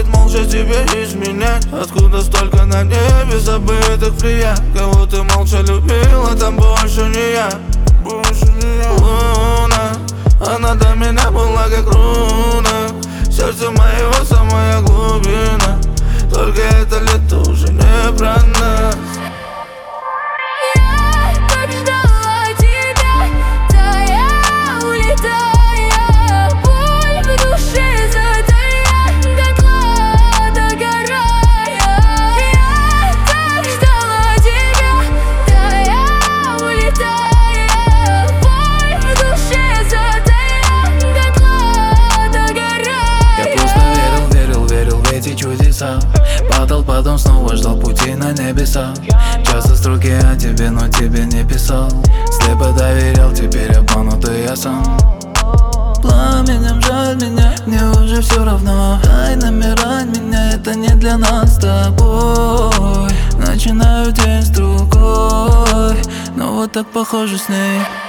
молча тебе изменять? Откуда столько на небе забытых влиять? Кого ты молча любила, там больше не я. Луна, она до меня была как руна. Сердце моего самая глубина. Только это лето уже не про нас. Я так ждала тебя, тая, улетая. Боль в душе затая, дотла догорая. Я так ждала тебя, тая, улетая. Боль в душе затая, дотла догорая. Я просто верил в эти чудеса. Падал, потом снова ждал пути на небеса. Часто строки о тебе, но тебе не писал. Слепо доверял, теперь обманутый я сам. Пламенем жаль меня, мне уже все равно. Дай намирать меня, это не для нас с тобой. Начинаю день с другой, но вот так похоже с ней.